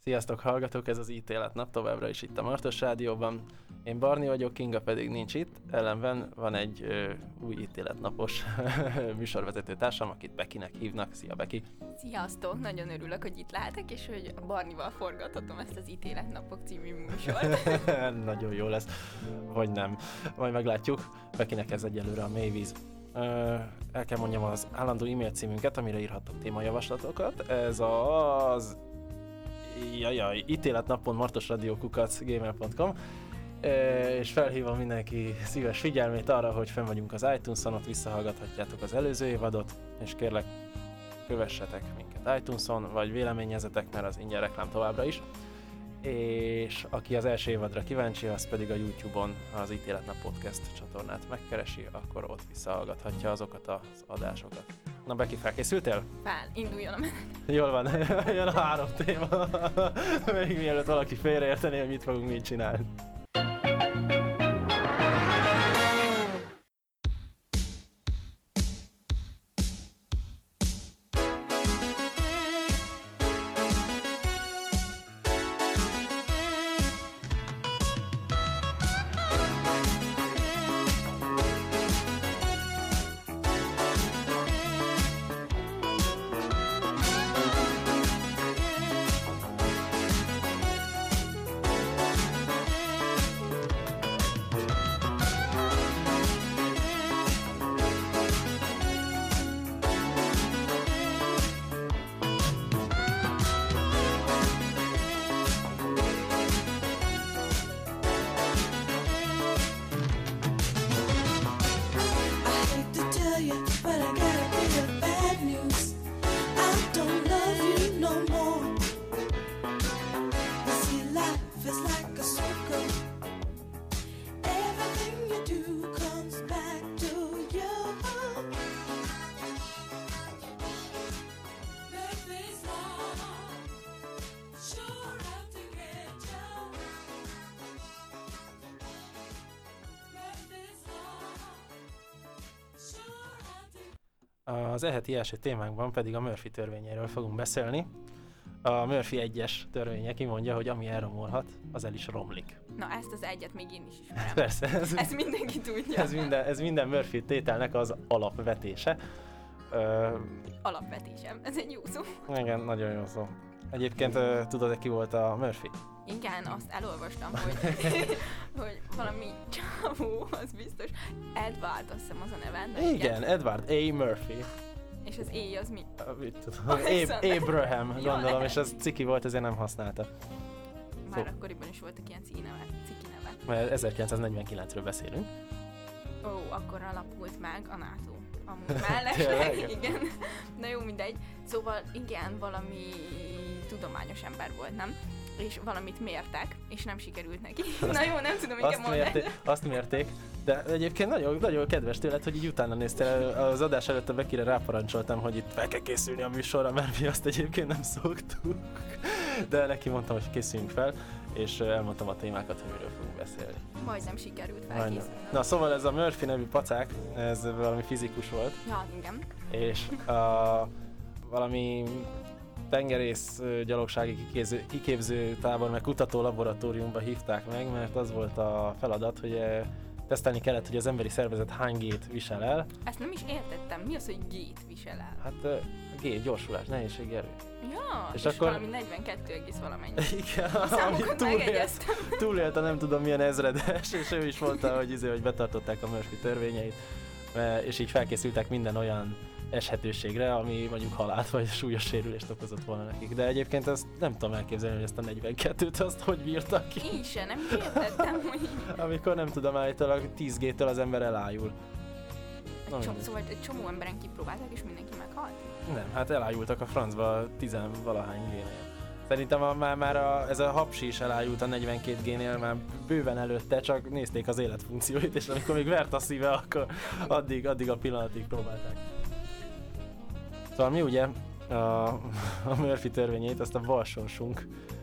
Sziasztok hallgatók, ez az ítéletnap továbbra is itt a Martos Rádióban. Én Barni vagyok, Kinga pedig nincs itt, ellenben van egy új ítéletnapos műsorvezető társam, akit Bekinek hívnak. Szia Beki! Sziasztok! Nagyon örülök, hogy itt lehetek, és hogy Barnival forgathatom ezt az Ítéletnapok című műsort. Nagyon jó lesz, vagy nem. Majd meglátjuk. Bekinek ez egyelőre a mélyvíz. El kell mondjam az állandó e-mail címünket, amire írhattok témajavaslatokat. Ez az ítéletnapon@martosradio@gmail.com, és felhívom mindenki szíves figyelmét arra, hogy fenn vagyunk az iTunes-on, ott visszahallgathatjátok az előző évadot, és kérlek, kövessetek minket iTunes-on, vagy véleményezetek, mert az ingyen reklám továbbra is. És aki az első évadra kíváncsi, az pedig a YouTube-on az Ítéletnap Podcast csatornát megkeresi, akkor ott visszahallgathatja azokat az adásokat. Na Beki, felkészültél? Induljon a menet. Jól van, jön a 3 téma. Még mielőtt valaki félreértené, hogy mit fogunk mit csinálni. Az eheti első témánkban pedig a Murphy törvényéről fogunk beszélni. A Murphy 1-es törvénye kimondja, hogy ami elromolhat, az el is romlik. Na, ezt az egyet még én is ismerem. Persze. Ezt mindenki tudja. Ez minden Murphy tételnek az alapvetése. Alapvetésem. Ez egy jó szó. Igen, nagyon jó szó. Egyébként tudod-e, ki volt a Murphy? Igen, azt elolvastam, hogy valami csávó, az biztos. Edward, azt hiszem az a neve. Igen, Edward A. Murphy. És az A az mi? Mit tudom, Abraham, gondolom, és az ciki volt, ezért nem használta. Már akkoriban is voltak ilyen ciki nevek. Mert 1949-ről beszélünk. Ó, akkor alapult meg a NATO. Amúgy mellesleg, igen. Na jó, mindegy. Szóval igen, valami tudományos ember volt, nem? És valamit mértek, és nem sikerült neki. Na jó, nem tudom, mit kell mondani. Azt mérték, de egyébként nagyon, nagyon kedves tőled, hogy így utána néztél. Az adás előtt a Bekire ráparancsoltam, hogy itt fel kell készülni a műsorra, mert mi azt egyébként nem szoktuk. De neki mondtam, hogy készüljünk fel, és elmondtam a témákat, hogy miről fogunk beszélni. Majdnem sikerült felkészülni. Na szóval ez a Murphy nevű pacák, ez valami fizikus volt. Ja, igen. És valami tengerész gyalogsági kiképző tábor, meg kutató laboratóriumba hívták meg, mert az volt a feladat, hogy tesztelni kellett, hogy az emberi szervezet hány G-t visel el. Ezt nem is értettem. Mi az, hogy G-t visel el? Hát G, gyorsulás, nehézségi erő. Ja, és akkor valami 42, valamennyi. Igen, amit túlélte nem tudom milyen ezredes, és ő is mondta, hogy betartották a Murphy törvényeit, és így felkészültek minden olyan eshetőségre, ami mondjuk halált vagy súlyos sérülést okozott volna nekik. De egyébként ezt nem tudom elképzelni, hogy ezt a 42-t azt hogy bírtak ki. Én sem, nem értettem, hogy... Amikor nem tudom, állítólag 10 G-től az ember elájul. Szóval egy csomó emberen kipróbálták, és mindenki meghalt? Nem, hát elájultak a francba 10-valahány G-nél. Szerintem ez a hapsi is elájult a 42 G-nél már bőven előtte, csak nézték az életfunkcióit, és amikor még vert a szíve, akkor addig a pillanatig próbálták. Szóval mi ugye a Murphy törvényét azt a balsorsunk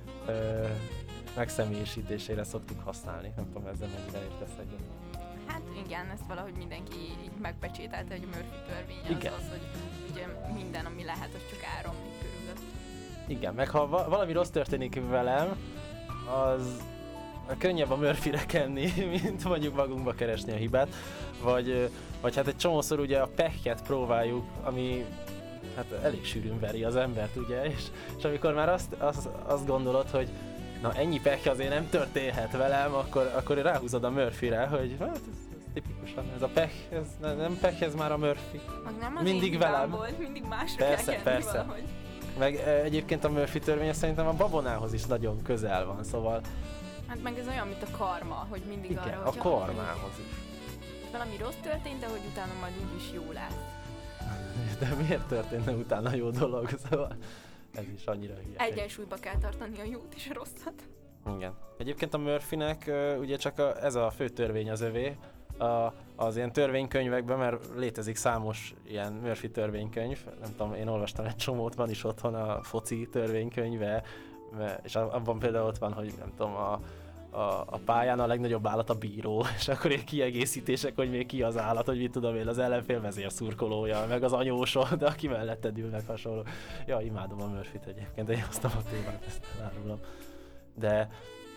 megszemélyesítésére szoktuk használni. Nem tudom, ezzel mennyire értesz egyet. Hát igen, ezt valahogy mindenki így megpecsételte, hogy a Murphy törvény az, hogy ugye minden, ami lehet, az csak áramlik körülött. Igen, meg ha valami rossz történik velem, az könnyebb a Murphyre kenni, mint mondjuk magunkba keresni a hibát, vagy hát egy csomószor ugye a pekket próbáljuk, ami hát elég sűrűn veri az embert, ugye, és amikor már azt gondolod, hogy na ennyi pekje azért nem történhet velem, akkor ráhúzod a Murphyre, hogy hát ez tipikusan, ez a pek, ez nem pek, ez már a Murphy. Meg nem az mindig velem volt, mindig másra persze, kell kenni persze. valahogy. Meg egyébként a Murphy törvény szerintem a babonához is nagyon közel van, szóval... Hát meg ez olyan, mint a karma, hogy mindig igen, arra, a hogy karmához is. valami rossz történt, de hogy utána majd úgyis jó lesz. De miért történne utána jó dolog, szóval ez is annyira hülye. Egyensúlyba kell tartani a jót és a rosszat. Igen. Egyébként a Murphynek ugye csak ez a fő törvény az övé, az ilyen törvénykönyvekben, mert létezik számos ilyen Murphy törvénykönyv, nem tudom, én olvastam egy csomót, van is otthon a foci törvénykönyve, és abban például ott van, hogy nem tudom, a pályán a legnagyobb állat a bíró, és akkor ilyen kiegészítések, hogy még ki az állat, hogy mit tudom én, az ellenfél vezérszurkolója, meg az anyósod, aki melletted ül, meg hasonló. Ja, imádom a Murphyt egyébként, én hoztam a témát, ezt elárulom. De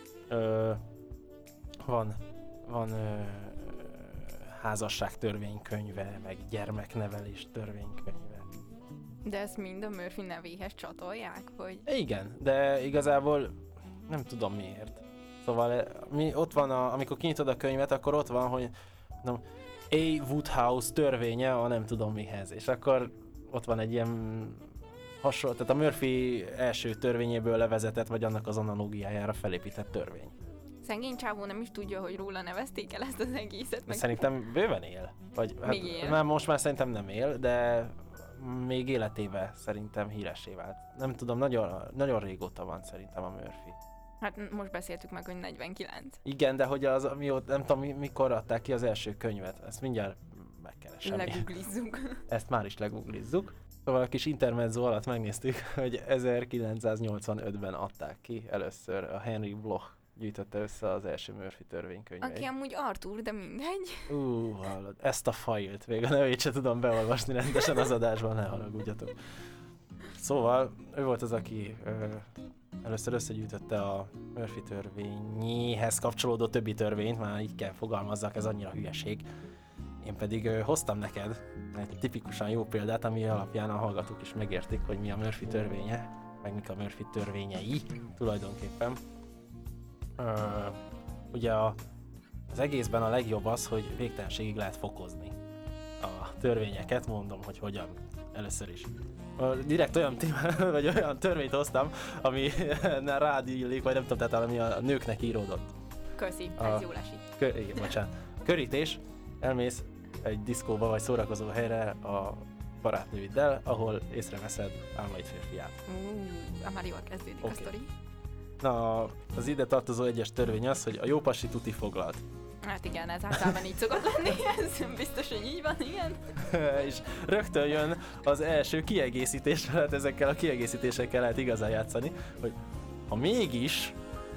van házasság törvénykönyve, meg gyermeknevelés törvénykönyve. De ezt mind a Murphy nevéhez csatolják, hogy... Igen, de igazából nem tudom miért. Szóval ott van, amikor kinyitod a könyvet, akkor ott van, hogy nem, A. Woodhouse törvénye a nem tudom mihez, és akkor ott van egy ilyen hasonló, tehát a Murphy első törvényéből levezetett, vagy annak az analógiájára felépített törvény. Szegény csávó nem is tudja, hogy róla nevezték el ezt az egészet. Meg... Szerintem bőven él. Vagy, még él. Hát, most már szerintem nem él, de még életébe szerintem híressé vált. Nem tudom, nagyon régóta van szerintem a Murphy. Hát most beszéltük meg, hogy 49. Igen, de hogy az, nem tudom, mikor adták ki az első könyvet. Ezt mindjárt megkeresem. Leguglizzuk. Ezt már is leguglizzuk. Szóval a kis intermezzo alatt megnéztük, hogy 1985-ben adták ki először. A Henry Bloch gyűjtötte össze az első Murphy törvénykönyveit. Aki amúgy Arthur, de mindegy. Hallod, ezt a failt, még a nevét se tudom beolvasni rendesen az adásban, ne haragudjatok. Szóval ő volt az, aki először összegyűjtötte a Murphy törvényéhez kapcsolódó többi törvényt, már így kell fogalmazzak, ez annyira hülyeség. Én pedig hoztam neked egy tipikusan jó példát, ami alapján a hallgatók is megértik, hogy mi a Murphy törvénye, meg mik a Murphy törvényei tulajdonképpen. Ugye az egészben a legjobb az, hogy végtelenségig lehet fokozni a törvényeket, mondom, hogy hogyan. Először is. Direkt olyan vagy olyan törvényt hoztam, ami rád illik, vagy nem tudom, tehát ami a nőknek íródott. Köszi, ez jól esik. Igen, bocsánat. Körítés, elmész egy diszkóba vagy szórakozó helyre a barátnőiddel, ahol észreveszed álmaid férfiát. Már jól kezdődik a sztori. Na, az ide tartozó egyes törvény az, hogy a jó pasi tuti foglalt. Hát igen, ez általában így szokott lenni, ez biztos, hogy így van, igen. És rögtön jön az első kiegészítés, hát ezekkel a kiegészítésekkel lehet igazán játszani, hogy ha mégis,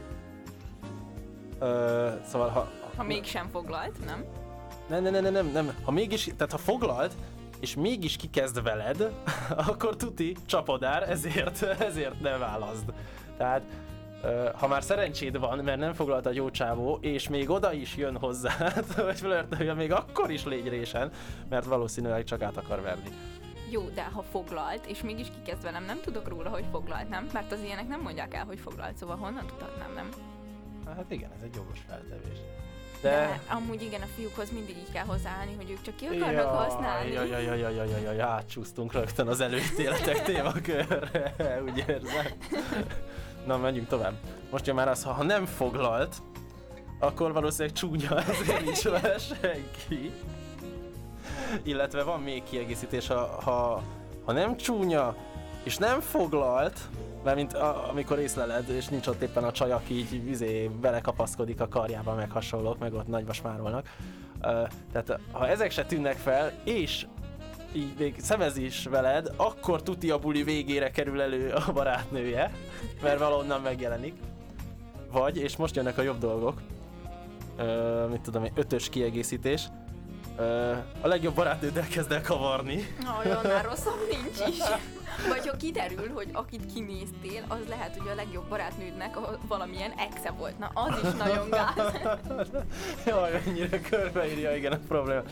szóval ha mégsem foglalt, nem? Nem, ha mégis, tehát ha foglalt, és mégis kikezd veled, akkor tuti csapodár, ezért ne válaszd. Tehát ha már szerencséd van, mert nem foglalt a jó csávó, és még oda is jön hozzád, vagy flörtölje, még akkor is légy résen, mert valószínűleg csak át akar verni. Jó, de ha foglalt, és mégis kikezd velem, nem tudok róla, hogy foglalt, nem? Mert az ilyenek nem mondják el, hogy foglalt, szóval honnan tudhatnám, nem? Hát igen, ez egy jogos feltevés. De amúgy igen, a fiúkhoz mindig így kell hozzáállni, hogy ők csak ki akarnak használni. Jaj, átcsúsztunk rögtön az előítéletek témakörre, úgy érzem. Na, menjünk tovább. Most jön már az, ha nem foglalt, akkor valószínűleg csúnya, ezért nincs vele senki. Illetve van még kiegészítés, ha nem csúnya, és nem foglalt, mármint amikor észleled, és nincs ott éppen a csaj, aki így belekapaszkodik a karjába, meg hasonlók, meg ott nagyba smárolnak. Tehát ha ezek se tűnnek fel, és így még szemez is veled, akkor tuti a buli végére kerül elő a barátnője, mert valahonnan megjelenik. Vagy, és most jönnek a jobb dolgok, mit tudom én, 5-ös kiegészítés, A legjobb barátnőddel kezd el kavarni. Annál rosszabb nincs is. Vagy ha kiderül, hogy akit kinéztél, az lehet, hogy a legjobb barátnődnek valamilyen exe volt. Na, az is nagyon gáz. Jaj, ennyire körbeírja, igen, a probléma.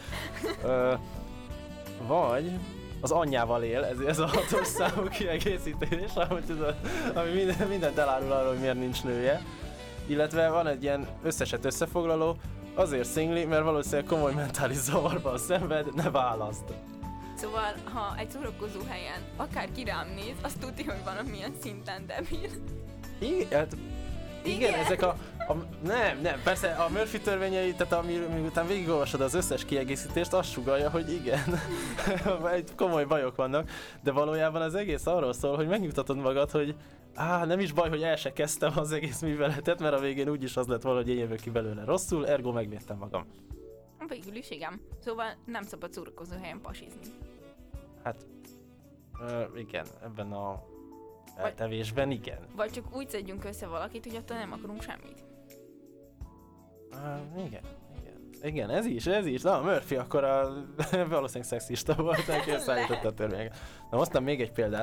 Vagy az anyjával él, ez a 6-os számú kiegészítés, ami mindent elárul arról, hogy miért nincs nője. Illetve van egy ilyen összeset összefoglaló, azért szingli, mert valószínűleg komoly mentális zavarban szenved, ne válaszd. Szóval, ha egy szórakozó helyen akárki rám néz, azt tudja, hogy valamilyen szinten debil. Igen, ezek nem, persze a Murphy törvényei, tehát miután végigolvasod az összes kiegészítést, azt sugallja, hogy igen, komoly bajok vannak, de valójában az egész arról szól, hogy megnyugtatod magad, hogy nem is baj, hogy el se kezdtem az egész műveletet, mert a végén úgyis az lett valahogy én jövök ki belőle rosszul, ergo megvédtem magam. Végül is igen. Szóval nem szabad szórakozó helyen pasizni. Hát, igen, ebben a eltevésben igen. Vagy csak úgy szedjünk össze valakit, hogy attól nem akarunk semmit. Igen, ez is. Na, Murphy akkor valószínűleg szexista volt, neki szállította a törvényeket. Na, hoztam még egy példát.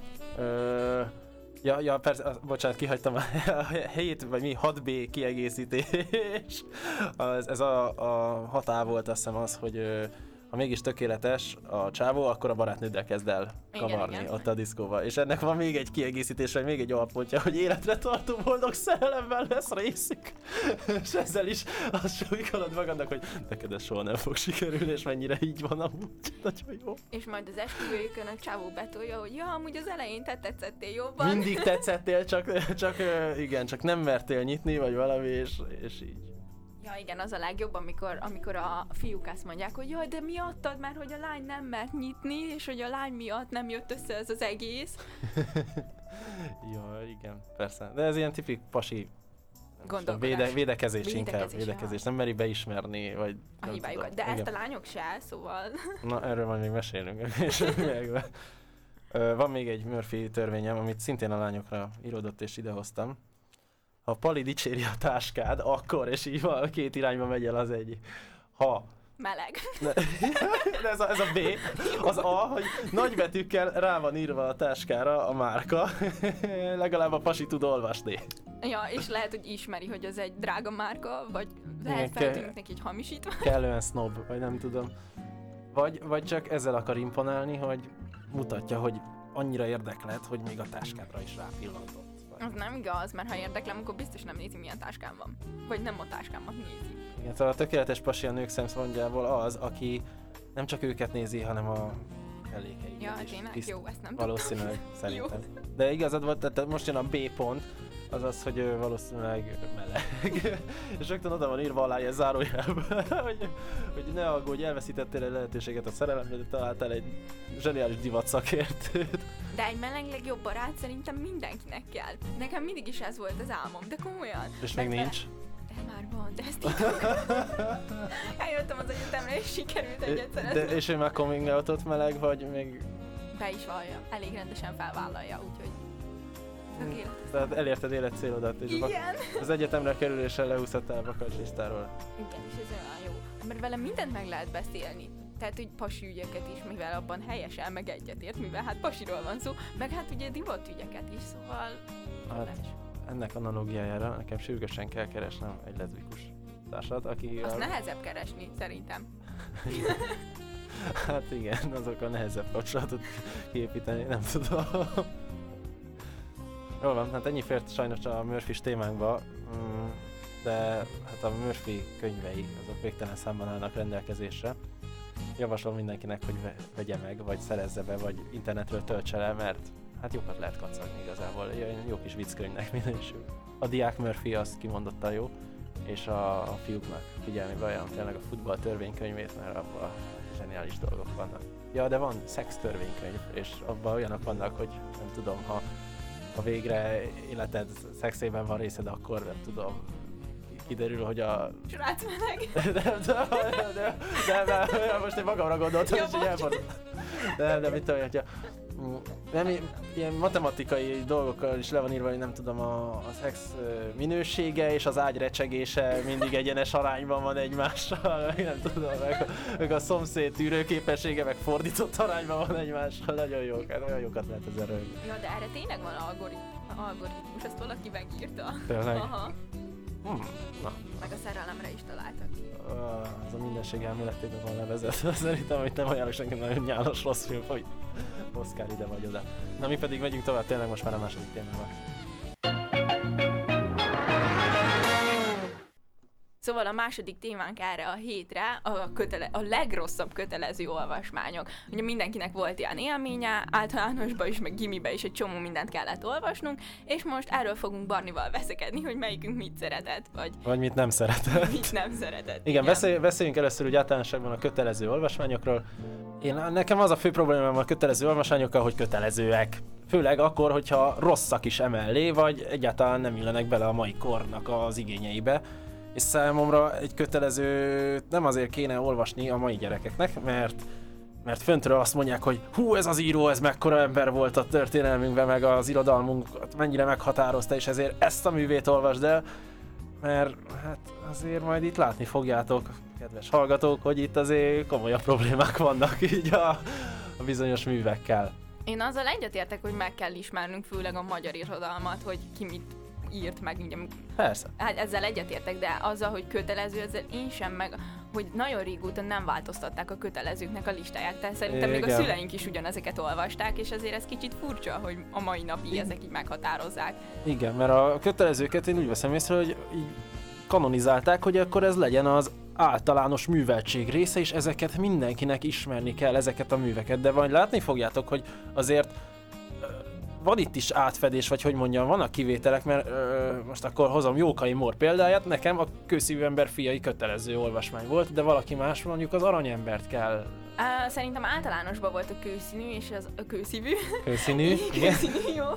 Ja, persze, bocsánat, kihagytam a 7 vagy mi 6B kiegészítés. Ez a 6A volt, azt hiszem az, hogy ha mégis tökéletes a csávó, akkor a barátnőddel kezd el kavarni igen. Ott a diszkóba. És ennek van még egy kiegészítés, vagy még egy alappontja, hogy életre tartó boldog szerelemmel lesz részük. És ezzel is azt súlykolod magadnak, hogy neked ez soha nem fog sikerülni, és mennyire így van amúgy. Nagyon jó. És majd az esküvőjükön a csávó betolja, hogy amúgy az elején te tetszettél jobban. Mindig tetszettél, csak nem mertél nyitni, vagy valami, és így. Ja igen, az a legjobb, amikor a fiúk azt mondják, hogy jaj, de miattad, mert hogy a lány nem mert nyitni, és hogy a lány miatt nem jött össze ez az egész. Ja, igen, persze. De ez ilyen tipik pasi védekezés inkább. Védekezés. Nem meri beismerni, vagy a hibájukat. De igen. Ezt a lányok se, szóval... Na, erről majd még mesélünk. Van még egy Murphy törvényem, amit szintén a lányokra íródott, és idehoztam. Ha Pali dicséri a táskád, akkor, és így van, két irányba megy el az egyik. Ha... Meleg. De ez a B. Az A, hogy nagybetűkkel rá van írva a táskára a márka. Legalább a pasi tud olvasni. Ja, és lehet, hogy ismeri, hogy az egy drága márka, vagy lehet feltűnik neki egy hamisítva. Kellően snob, vagy nem tudom. Vagy csak ezzel akar imponálni, hogy mutatja, hogy annyira érdeklet, hogy még a táskádra is rápillantott. Az nem igaz, mert ha érdeklem, akkor biztos nem nézi, milyen táskám van. Vagy nem a táskámat nézi. Igen, szóval a tökéletes pasi a nők szempontjából az, aki nem csak őket nézi, hanem a mellékeit. Ja, tényleg? Jó, ezt nem valószínűleg szerintem. De igazad volt, tehát most jön a B pont, az, hogy valószínűleg meleg. És rögtön oda van írva alá ilyen zárójelben, hogy ne aggódj, elveszítettél egy lehetőséget a szerelemre, de találtál egy zseniális divat szakértőt. De egy meleg legjobb barát szerintem mindenkinek kell. Nekem mindig is ez volt az álmom, de komolyan. És még nincs? De már van, de ezt titok. Eljöttem az egyetemre, és sikerült egyet szeretni. És ő már coming out-ot meleg, vagy még... Be is vallja, elég rendesen felvállalja, úgyhogy... Tehát elérted életcélodat, és az egyetemre kerüléssel leúszhattál a bakancslistáról. Igen, és ez olyan jó. Mert vele mindent meg lehet beszélni. Tehát, hogy pasi ügyeket is, mivel abban helyesen meg egyetért, mivel hát pasiról van szó, meg hát ugye divat ügyeket is, szóval... Hát, ennek analógiájára nekem sürgősen kell keresnem egy leszbikus társat, aki... Azt nehezebb keresni, szerintem. Hát igen, azok a nehezebb kapcsolatot kiépíteni, nem tudom. Jól van, hát ennyi fért sajnos a Murphy-s témánkba, de hát a Murphy könyvei azok végtelen számban állnak rendelkezésre. Javaslom mindenkinek, hogy vegye meg, vagy szerezze be, vagy internetről töltse le, mert hát jókat lehet kacagni igazából, jó kis vicckönyvnek minősül. A diák Murphy az kimondottan jó, és a fiúknak figyelni ajánlom tényleg a futball törvénykönyvét, mert abban zseniális dolgok vannak. Ja, de van szex törvénykönyv, és abban olyanok vannak, hogy nem tudom, ha végre életed szexében van részed, akkor nem tudom, kiderül, hogy a... Srác meleg. De most én magamra gondoltam, és így elmondom. De mit tudom, hogyha Nem, ilyen matematikai dolgokkal is le van írva, hogy nem tudom, a szex minősége és az ágy recsegése mindig egyenes arányban van egymással, nem tudom, meg a szomszéd tűrőképessége meg fordított arányban van egymással, nagyon jókat lehet ezzel rögni. Ja, de erre tényleg van algoritmus, ezt valaki megírta. Tényleg? Aha. Na. Meg a szerelemre is találtak. Ez a mindenség elméletében van levezetve. Szerintem, hogy nem ajánlok senki, nagyon nyálas rossz film, hogy Oscar ide vagy oda. Na mi pedig megyünk tovább, tényleg most már a második témával. Szóval a második témánk erre a hétre a legrosszabb kötelező olvasmányok. Ugye mindenkinek volt ilyen élménye, általánosban is, meg gimiben is egy csomó mindent kellett olvasnunk, és most erről fogunk Barnival veszekedni, hogy melyikünk mit szeretett, vagy mit nem szeretett. Mit nem szeretett. Igen, beszéljünk először úgy általánosságban a kötelező olvasmányokról. Nekem az a fő problémám a kötelező olvasmányokkal, hogy kötelezőek. Főleg akkor, hogyha rosszak is emellé, vagy egyáltalán nem illenek bele a mai kornak az igényeibe. És számomra egy kötelező nem azért kéne olvasni a mai gyerekeknek, mert föntről azt mondják, hogy hú, ez az író, ez mekkora ember volt a történelmünkben, meg az irodalmunkat mennyire meghatározta, és ezért ezt a művét olvasd el, mert hát azért majd itt látni fogjátok, kedves hallgatók, hogy itt azért komolyabb problémák vannak így a bizonyos művekkel. Én azzal egyetértek, hogy meg kell ismernünk főleg a magyar irodalmat, hogy ki mit írt meg, ugye. Persze. Hát ezzel egyetértek, de azzal, hogy kötelező, ezzel én sem, meg hogy nagyon régóta nem változtatták a kötelezőknek a listáját, tehát szerintem még a szüleink is ugyanezeket olvasták, és azért ez kicsit furcsa, hogy a mai napig ezek így meghatározzák. Igen, mert a kötelezőket én úgy veszem észre, hogy így kanonizálták, hogy akkor ez legyen az általános műveltség része, és ezeket mindenkinek ismerni kell, ezeket a műveket, de majd látni fogjátok, hogy azért van itt is átfedés, vagy hogy mondjam, vannak kivételek, mert most akkor hozom Jókai Mór példáját, nekem a Kőszívű ember fiai kötelező olvasmány volt, de valaki más mondjuk az Aranyembert kell. Szerintem általánosban volt a kőszínű, és a kőszívű. Kőszínű, igen. Kőszínű, jó.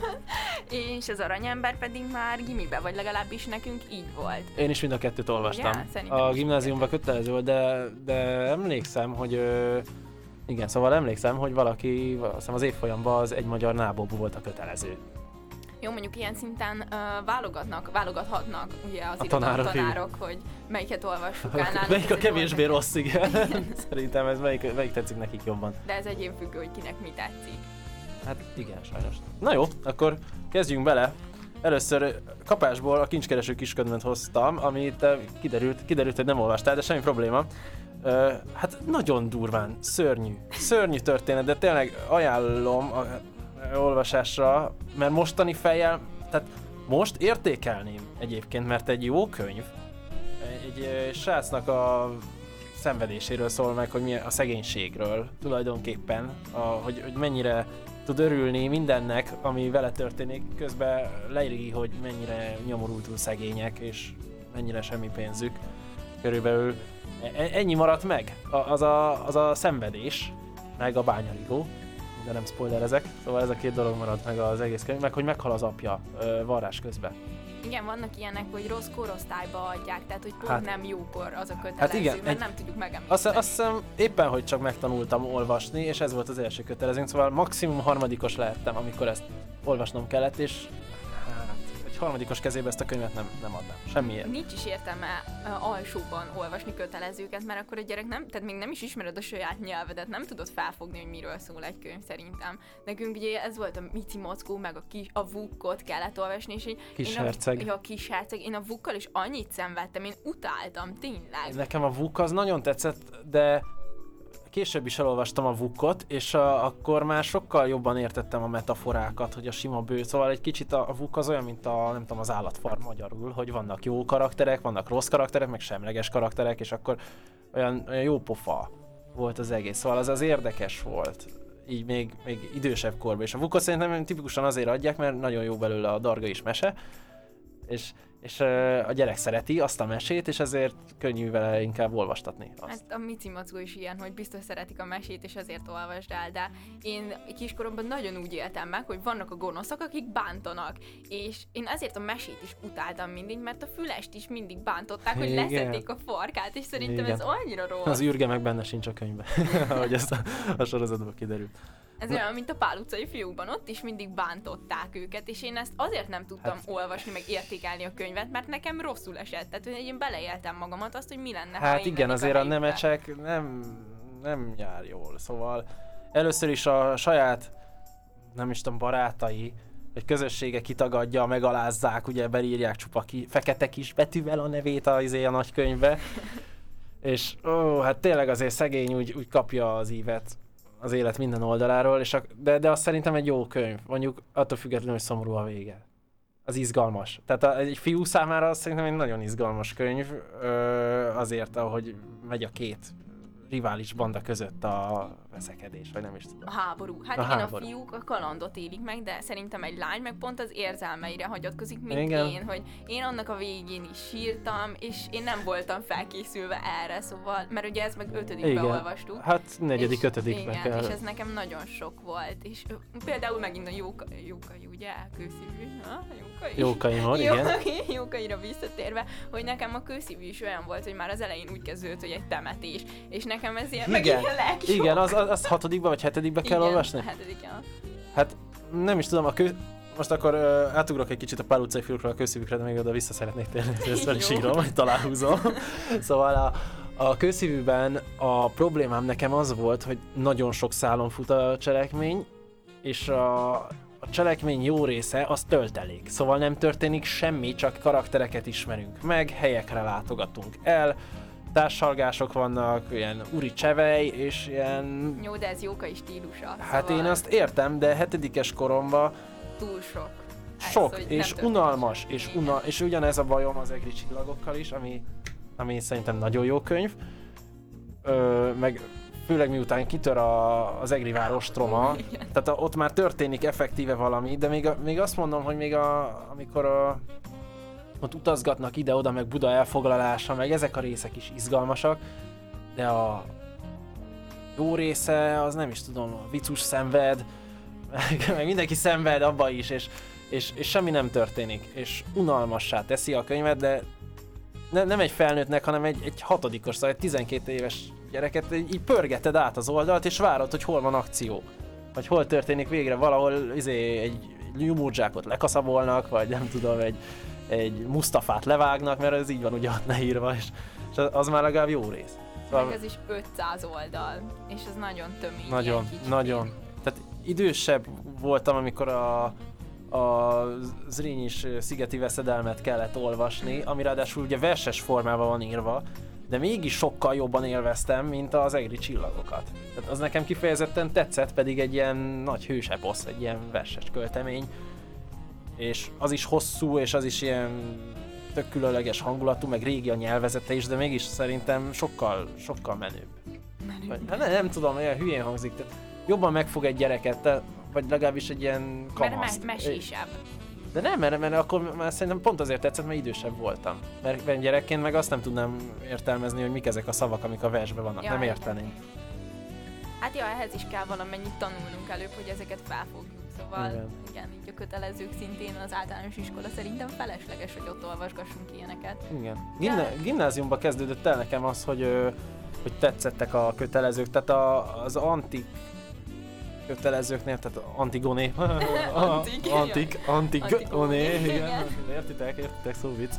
És az Aranyember pedig már gimibe, vagy legalábbis nekünk így volt. Én is mind a kettőt olvastam. Ugye? A gimnáziumban kötelező volt, de emlékszem, hogy igen, szóval emlékszem, hogy valaki, azt hiszem az évfolyamban az Egy magyar nábób volt a kötelező. Jó, mondjuk ilyen szinten válogathatnak ugye az tanárok, hogy melyiket olvassuk el nálunk. Melyik a kevésbé rossz, igen. Szerintem ez melyik tetszik nekik jobban. De ez egyén függő, hogy kinek mi tetszik. Hát igen, sajnos. Na jó, akkor kezdjünk bele. Először kapásból a Kincskereső kisködmet hoztam, amit kiderült, hogy nem olvastál, de semmi probléma. Hát nagyon durván, szörnyű történet, de tényleg ajánlom a olvasásra, mert mostani fejjel, tehát most értékelném egyébként, mert egy jó könyv, egy srácnak a szenvedéséről szól meg, hogy milyen a szegénységről tulajdonképpen, hogy mennyire tud örülni mindennek, ami vele történik, közben leíri, hogy mennyire nyomorultul szegények, és mennyire semmi pénzük. Körülbelül ennyi maradt meg, az a szenvedés, meg a bányarigó, de nem spoilerezek, szóval ez a két dolog maradt meg az egész könyv, meg hogy meghal az apja varrás közben. Igen, vannak ilyenek, hogy rossz korosztályba adják, tehát hogy pont nem jókor az a kötelező, hát igen, mert nem tudjuk megemlíteni. Azt hiszem éppen, hogy csak megtanultam olvasni, és ez volt az első kötelezőnk, szóval maximum harmadikos lehettem, amikor ezt olvasnom kellett, és egy harmadikos kezébe ezt a könyvet nem adnám. Semmiért. Nincs is értelme alsóban olvasni kötelezőket, mert akkor a gyerek tehát még nem is ismered a saját nyelvedet, nem tudod felfogni, hogy miről szól egy könyv szerintem. Nekünk ugye ez volt a Mici Mockó, meg a Vukkot kellett olvasni, és Kisherceg. A Kisherceg. Én a Vukkal is annyit szenvedtem, én utáltam, tényleg. Nekem a Vuk az nagyon tetszett, de később is elolvastam a Vukkot, és akkor már sokkal jobban értettem a metaforákat, hogy a sima bő, szóval egy kicsit a Vuk az olyan, mint nem tudom, az állatfarm magyarul, hogy vannak jó karakterek, vannak rossz karakterek, meg semleges karakterek, és akkor olyan jó pofa volt az egész, szóval az érdekes volt, így még idősebb korban, és a Vukot szerintem tipikusan azért adják, mert nagyon jó belőle a darga is mese, és a gyerek szereti azt a mesét, és ezért könnyű vele inkább olvastatni azt. Hát a Mici Mockó is ilyen, hogy biztos szeretik a mesét, és ezért olvasd el, de én kiskoromban nagyon úgy éltem meg, hogy vannak a gonoszak, akik bántanak, és én ezért a mesét is utáltam mindig, mert a fülest is mindig bántották, hogy leszették a farkát, és szerintem ez annyira rossz. Az űrge meg benne sincs a könyvben, ahogy ezt a sorozatban kiderült. Ez olyan, mint a Pál utcai fiúkban, ott is mindig bántották őket, és én ezt azért nem tudtam olvasni, meg értékelni a könyvet, mert nekem rosszul esett. Tehát én beleéltem magamat azt, hogy mi lenne, ha hát igen, azért a nemecsek nem jár jól. Szóval először is a saját, nem is tudom, barátai, vagy közössége kitagadja, megalázzák, ugye belírják csupa fekete kis betűvel a nevét a nagykönyvbe. És hát tényleg azért szegény úgy kapja az ívet az élet minden oldaláról, és de azt szerintem egy jó könyv, mondjuk attól függetlenül, hogy szomorú a vége. Az izgalmas. Tehát egy fiú számára azt szerintem egy nagyon izgalmas könyv, azért, ahogy megy a két rivális banda között a veszekedés, vagy nem is tudom. A háború. Hát igen, a fiúk a kalandot élik meg, de szerintem egy lány meg pont az érzelmeire hagyatkozik, mint igen. Én, hogy én annak a végén is sírtam, és én nem voltam felkészülve erre, szóval, mert ugye ezt meg 5-ben olvastuk. Hát 4.-5. kell. És ez nekem nagyon sok volt, és például megint a Jókai, ugye, kőszívű, Jókai, igen. Jókaira visszatérve, hogy nekem a kőszívű is olyan volt, hogy már az elején úgy kezdődött, hogy egy temetés, és nekem ez ilyen, meg ilyen lelkisok. Igen, az 6. vagy 7. kell olvasni? Igen, 7. Hát nem is tudom, most akkor átugrok egy kicsit a Pál utcai fiúkról a kőszívükre, de még oda vissza szeretnék térni, ezt fel is írom, majd találhúzom. Szóval a kőszívűben a problémám nekem az volt, hogy nagyon sok szálon fut a cselekmény, és a cselekmény jó része az töltelék. Szóval nem történik semmi, csak karaktereket ismerünk meg, helyekre látogatunk el, társalgások vannak, ilyen uri csevej, és ilyen... Jó, de ez Jókai stílusa. Hát szóval... én azt értem, de 7. koromban... Túl sok. Sok, és unalmas, és ugyanez a bajom az Egri csillagokkal is, ami szerintem nagyon jó könyv. Meg főleg miután kitör az Egri várostroma, tehát ott már történik effektíve valami, de még azt mondom, hogy amikor ott utazgatnak ide-oda, meg Buda elfoglalása, meg ezek a részek is izgalmasak, de a jó része, az nem is tudom, a vicus szenved, meg mindenki szenved abba is, és semmi nem történik, és unalmassá teszi a könyvet, de nem egy felnőttnek, hanem egy 6. szóval egy 12 éves gyereket így pörgeted át az oldalt, és várod, hogy hol van akció. Vagy hol történik végre valahol egy Jumurdzsákot lekaszabolnak, vagy nem tudom, egy Mustafát levágnak, mert ez így van ugye ott leírva, és az már legalább jó rész. Szóval... Meg ez is 500 oldal, és ez nagyon tömény. Nagyon. Tehát idősebb voltam, amikor a Zrínyi szigeti veszedelmet kellett olvasni, ami ráadásul ugye verses formában van írva, de mégis sokkal jobban élveztem, mint az Egri csillagokat. Tehát az nekem kifejezetten tetszett, pedig egy ilyen nagy hős eposz, egy ilyen verses költemény, és az is hosszú, és az is ilyen tök különleges hangulatú, meg régi a nyelvezete is, de mégis szerintem sokkal menőbb. Nem tudom, olyan hülyén hangzik, tehát jobban megfog egy gyereket, vagy legalábbis egy ilyen kamaszt. Mert mesésebb. De nem, mert akkor már szerintem pont azért tetszett, mert idősebb voltam. Mert gyerekként meg azt nem tudnám értelmezni, hogy mik ezek a szavak, amik a versben vannak. Ja, nem érteném. Hát ja, ehhez is kell valamennyit tanulnunk előbb, hogy ezeket felfogjuk. Szóval igen, így a kötelezők szintén az általános iskola szerintem felesleges, hogy ott olvasgassunk ilyeneket. Igen. Gimnáziumba kezdődött el nekem az, hogy tetszettek a kötelezők, tehát az antik kötelezőknél, tehát Antigoné. Antigoné, igen. Értitek, szóvic.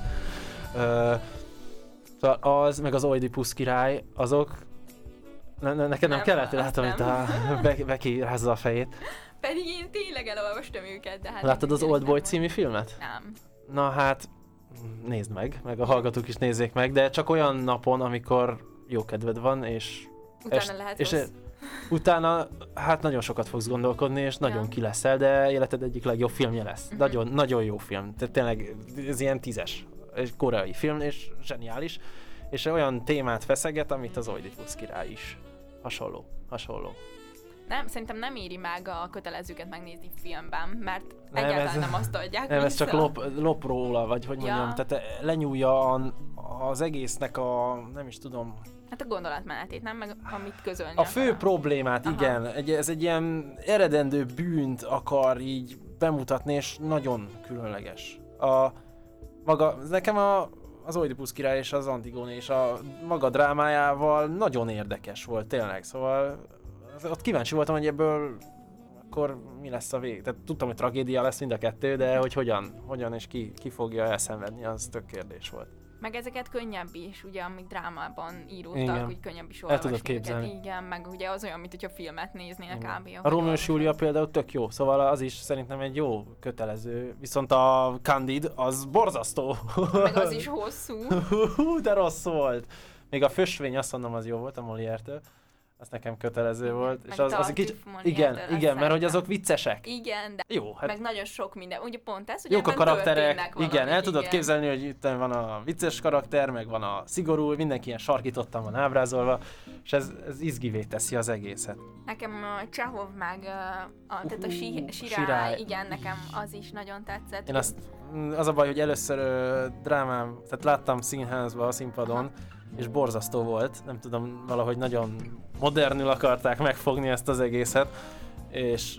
Az, meg az Oidipusz király, azok nekem nem kellett, látom, hogy a Becky rázza a fejét. Pedig én tényleg elolvastam őket, de hát... Láttad az Old Boy című filmet? Nem. Na hát, nézd meg a hallgatók is nézzék meg, de csak olyan napon, amikor jó kedved van, és... Utána lehet rossz. Utána hát nagyon sokat fogsz gondolkodni, és nagyon ki leszel, de életed egyik legjobb filmje lesz. Nagyon jó film. Tehát tényleg ez ilyen 10-es. Egy koreai film, és zseniális. És olyan témát feszeget, amit az Oidipusz király is. Hasonló. Nem, szerintem nem éri meg a kötelezőket megnézni filmben, mert egyáltalán nem azt adják nem, ez csak lop róla, vagy hogy mondjam, tehát lenyúlja az egésznek a, nem is tudom... Hát a gondolatmenetét, nem? Meg amit közölni a fő problémát, igen, ez egy ilyen eredendő bűnt akar így bemutatni, és nagyon különleges. Nekem az Oidipusz király és az Antigone és a maga drámájával nagyon érdekes volt, tényleg, szóval ott kíváncsi voltam, hogy ebből akkor mi lesz a vég? Tehát tudtam, hogy tragédia lesz mind a kettő, de hogy hogyan és ki fogja elszenvedni, az tök kérdés volt. Meg ezeket könnyebb is, ugye, amik drámában íródtak, Igen. hogy könnyebb is El olvasni tudod képzelni. őket. Igen, meg ugye az olyan, mint hogyha filmet néznél kb. A Rómeó és Júlia például tök jó, szóval az is szerintem egy jó kötelező, viszont a Candide az borzasztó. Meg az is hosszú. De rossz volt. Még a Fösvény, azt mondom, az jó volt a Molière-től. Az nekem kötelező volt. Meg És az egy kicsit... Igen, mert hogy azok viccesek. Igen, de jó, hát meg nagyon sok minden. Ugye pont ez, hogy jók a ebben karakterek, történnek igen, el tudod igen. képzelni, hogy itt van a vicces karakter, meg van a szigorú, mindenki ilyen sarkítottan van ábrázolva, és ez izgivé teszi az egészet. Nekem a Csehov meg tehát a Sirály. Sirály, igen, nekem az is nagyon tetszett. Én az a baj, hogy először drámám, tehát láttam színházba a színpadon, Aha. és borzasztó volt, nem tudom, valahogy nagyon modernül akarták megfogni ezt az egészet, és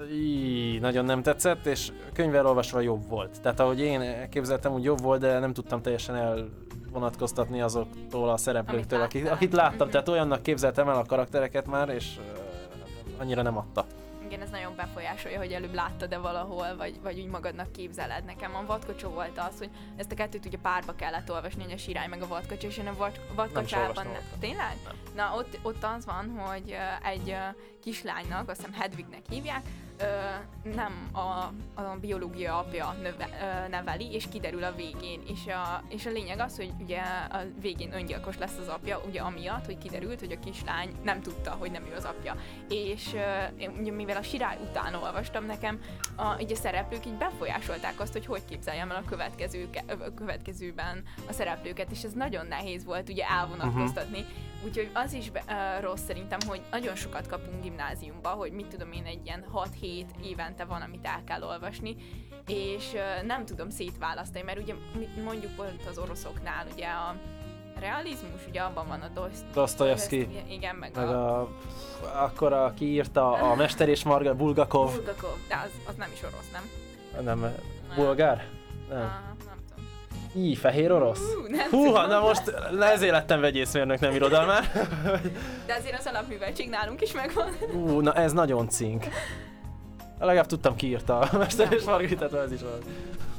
nagyon nem tetszett, és könyvvel olvasva jobb volt. Tehát ahogy én képzeltem, úgy jobb volt, de nem tudtam teljesen elvonatkoztatni azoktól a szereplőktől, akit láttam. Tehát olyannak képzeltem el a karaktereket már, és annyira nem adta. Igen, ez nagyon befolyásolja, hogy előbb láttad-e valahol, vagy úgy magadnak képzeled. Nekem a Vadkocsó volt az, hogy ezt a kettőt ugye párba kellett olvasni, hogy a Sirály meg a Vadkocsó, és én a Vadkocsában... Tényleg? Na, ott az van, hogy egy kislánynak, azt hiszem Hedwignek hívják, nem a biológia apja neveli, és kiderül a végén. És a lényeg az, hogy ugye a végén öngyilkos lesz az apja, ugye amiatt, hogy kiderült, hogy a kislány nem tudta, hogy nem ő az apja. És ugye, mivel a Sirály után olvastam, nekem így a szereplők így befolyásolták azt, hogy képzeljem el a következőben a szereplőket, és ez nagyon nehéz volt ugye elvonatkoztatni. Úgyhogy az is rossz szerintem, hogy nagyon sokat kapunk gimnáziumba, hogy mit tudom én, egy ilyen 6-7 évente van, amit el kell olvasni, és nem tudom szétválasztani, mert ugye mondjuk volt az oroszoknál ugye a realizmus, ugye abban van a Dostoyevsky, igen, meg akkor aki írta a Mester és Marga, Bulgakov, de az nem is orosz, nem? Nem, bulgár? Nem. Nem tudom. Fehér orosz? Húha, na most ezért lettem vegyészmérnök, nem irodalmár. De azért az alapműveltség nálunk is megvan. Na ez nagyon cink. Legalább tudtam ki írta a Mester és Margaritát, ez is van.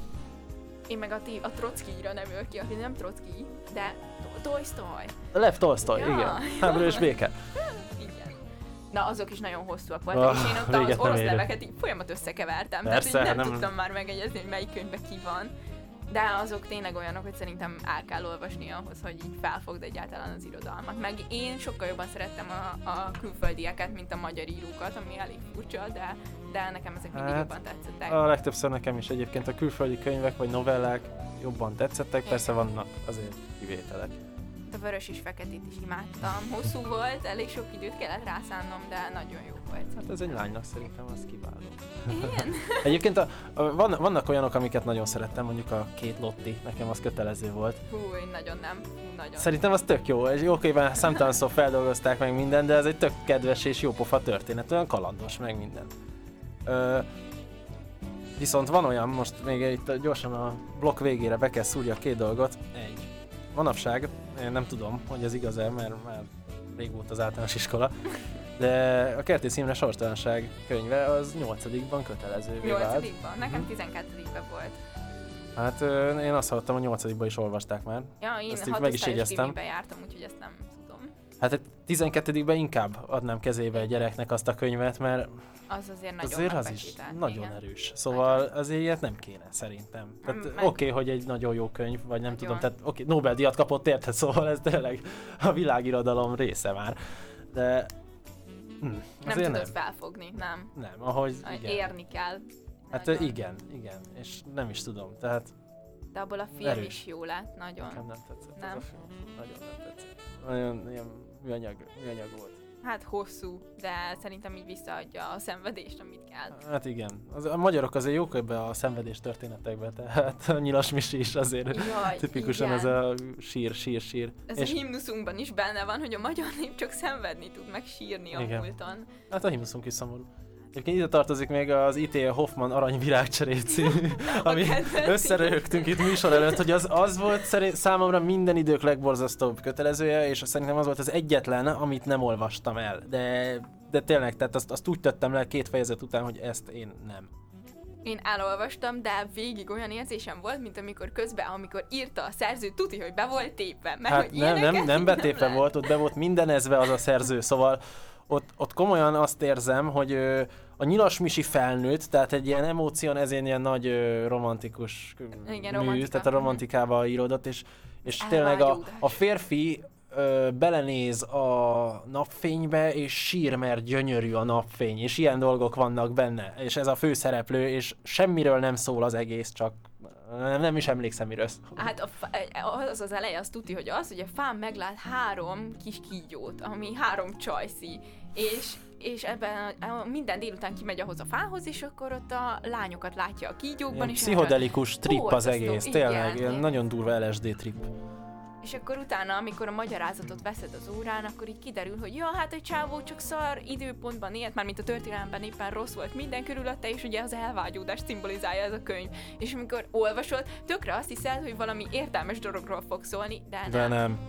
Én meg a Trockijra nem ülök ki, aki nem Trocki, de Tolstoy. Lev Tolstoy, igen. Háború és béke. Igen. Na, azok is nagyon hosszúak voltak, és én ott az orosz neveket így folyamat összekevertem. Persze, tehát nem tudtam már megegyezni, hogy melyik könyvben ki van. De azok tényleg olyanok, hogy szerintem el kell olvasni ahhoz, hogy így felfogd egyáltalán az irodalmat. Meg én sokkal jobban szerettem a külföldieket, mint a magyar írókat, ami elég furcsa, de nekem ezek mindig jobban tetszettek. A legtöbbször nekem is egyébként a külföldi könyvek vagy novellák jobban tetszettek, persze vannak azért kivételek. A Vörös és Feketét is imádtam. Hosszú volt, elég sok időt kellett rászánnom, de nagyon jó volt. Hát ez egy lánynak szerintem az kiváló. Igen. Egyébként vannak olyanok, amiket nagyon szerettem, mondjuk a Két Lotti, nekem az kötelező volt. Én nagyon nem. Nagyon. Szerintem az tök jó, és okéban számtalanszor feldolgozták meg minden, de ez egy tök kedves és jópofa történet, olyan kalandos meg minden. Viszont van olyan, most még itt gyorsan a blokk végére be kell szúrja két dolgot. Manapság, én nem tudom, hogy ez igaz-e, mert már rég volt az általános iskola, de a Kertész Imre Sorstalanság könyve az 8-ban kötelezővé vált. 8-ban? Nekem 12-ben volt. Hát én azt hallottam, hogy 8-ban is olvasták már. Ja, én ezt meg is jegyeztem. Jártam, úgyhogy ezt nem tudom. Hát 12-ben inkább adnám kezébe egy gyereknek azt a könyvet, mert az azért nagyon azért az is nagyon erős. Szóval azért ilyet nem kéne szerintem. Tehát oké, hogy egy nagyon jó könyv, vagy nem tudom, tehát oké, Nobel-díjat kapott érted, szóval ez tényleg a világirodalom része már. De nem tudod felfogni, nem? Nem, ahogy igen. Érni kell. Hát igen, és nem is tudom, tehát de abból a film erős. Is jó lett, nagyon. Nekem nem tetszett nem. Az a film, nagyon nem tetszett. Nagyon ilyen műanyag volt. Hát hosszú, de szerintem így visszaadja a szenvedést, amit kell. Hát igen. A magyarok azért jók ebbe a szenvedés történetekbe, tehát a Nyilas Misi is azért tipikusan igen. Ez a sír. Ez és a himnuszunkban is benne van, hogy a magyar nép csak szenvedni tud, meg sírni a múlton. Hát a himnuszunk is szomorú. Egyébként ide tartozik még az I.T. Hoffman Aranyvirágcserép című, ami összeröhögtünk itt műsor előtt, hogy az volt számomra minden idők legborzasztóbb kötelezője, és szerintem az volt az egyetlen, amit nem olvastam el. De tényleg, tehát azt úgy tettem le 2 fejezet után, hogy ezt én nem. Én elolvastam, de végig olyan érzésem volt, mint amikor írta a szerző, tuti, hogy be volt tépve. Mert hát hogy nem betépve volt, ott be volt mindenezve az a szerző, szóval ott komolyan azt érzem, hogy a Nyilas Misi felnőtt, tehát egy ilyen emóción, ezért ilyen nagy romantikus mű, tehát a romantikába íródott, és tényleg a férfi belenéz a napfénybe, és sír, mert gyönyörű a napfény, és ilyen dolgok vannak benne, és ez a főszereplő, és semmiről nem szól az egész, csak nem is emlékszem miről. Hát az eleje, azt tudja, hogy hogy a fán meglát 3 kis kígyót, ami 3 csajszi, és ebben minden délután kimegy ahhoz a fához, és akkor ott a lányokat látja a kígyókban. Ilyen és pszichodelikus trip az egész, tényleg, ilyen nagyon durva LSD trip. És akkor utána, amikor a magyarázatot veszed az órán, akkor így kiderül, hogy ja, hát egy csávó csak szar időpontban élt, már mint a történelemben éppen rossz volt minden körülötte, és ugye az elvágyódást szimbolizálja ez a könyv. És amikor olvasod, tökre azt hiszed, hogy valami értelmes dologról fog szólni, de nem.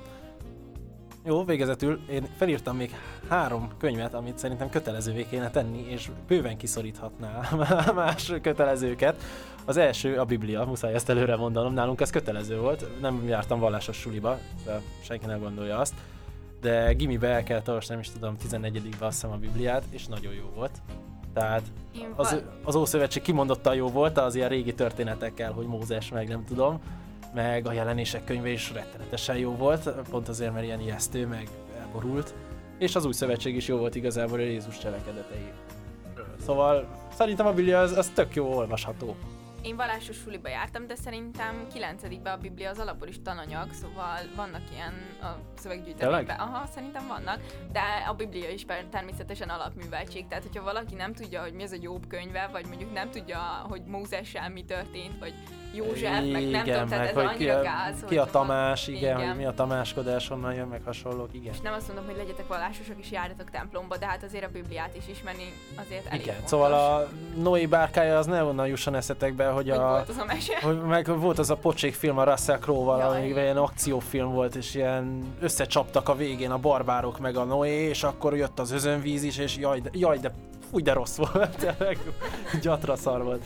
Jó, végezetül én felírtam még 3 könyvet, amit szerintem kötelezővé kéne tenni, és bőven kiszoríthatná más kötelezőket. Az első a Biblia, muszáj ezt előre mondanom, nálunk ez kötelező volt, nem jártam vallásos suliba, de senki nem gondolja azt, de gimibe el kellett olvasni, nem is tudom, 14-be azt hiszem a Bibliát, és nagyon jó volt. Tehát az Ószövetség kimondottan jó volt, az ilyen régi történetekkel, hogy Mózes, meg nem tudom, meg a Jelenések könyve is rettenetesen jó volt, pont azért, mert ilyen ijesztő, meg elborult, és az Új Szövetség is jó volt igazából a Jézus cselekedetei. Szóval szerintem a Biblia az tök jó olvasható. Én vallásos suliba jártam, de szerintem 9-ben a Biblia az alapból is tananyag, szóval vannak ilyen a szöveggyűjteményben. Aha, szerintem vannak, de a Biblia is természetesen alapműveltség, tehát hogyha valaki nem tudja, hogy mi az a Jobb könyve, vagy mondjuk nem tudja, hogy Mózessel mi történt, vagy József, meg nem tudom, tehát ez annyira gáz. Ki a Tamás, igen, hogy mi a tamáskodás, honnan jön, meg hasonlók, igen. És nem azt mondom, hogy legyetek vallásosok és járjatok templomba, de hát azért a Bibliát is ismerni azért elég igen, fontos. szóval a Noé bárkája az ne onnan jusson eszetekbe, hogy volt az a mese. Meg volt az a pocsék film a Russell Crowe-val, amivel ilyen akciófilm volt, és ilyen összecsaptak a végén a barbárok meg a Noé, és akkor jött az özönvíz is, és jaj, de fúj, de rossz volt, gyatra szar volt.